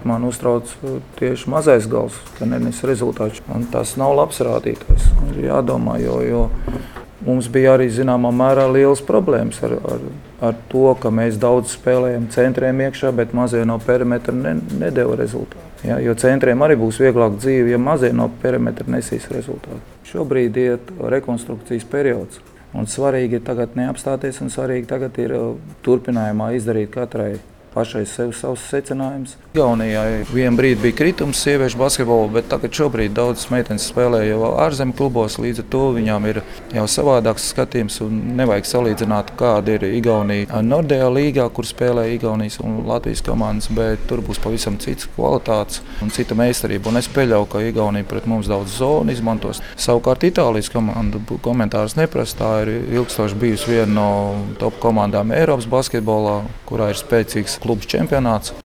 man uztrauc tieši mazais gals, ka nenes rezultāts. Un tas nav labs rādītājs. Ir jādomā, jo mums bija arī zināmā mērā liels problēmas ar to, ka mēs daudz spēlējam centriem iekšā, bet mazie no perimetra nedeva rezultātu. Ja, jo centriem arī būs vieglāk dzīve, ja mazie no perimetra nesīs rezultātu. Šobrīd iet rekonstrukcijas periods. Un svarīgi ir tagad neapstāties, un svarīgi tagad ir turpinājumā izdarīt katrai pašai sev savus secinājumus. Igaunijai vien brīdi bija kritums sieviešu basketbolu, bet tagad šobrīd daudzas meitenes spēlē jau ārzemju klubos, līdz ar to viņām ir jau savādāks skatījums un nevajag salīdzināt, kāda ir Igaunija Nordea līgā, kur spēlē Igaunijas un Latvijas komandas, bet tur būs pavisam cits kvalitātes un cita meistarība. Un es pieļauju, ka Igaunija pret mums daudz zonu izmantos. Savukārt Itālijas komanda komentārus neprasa, tā ir ilgstoši bijusi viena no top komandām Eiropas basketbolā, kurā ir spēcīgs klubs čempionāts.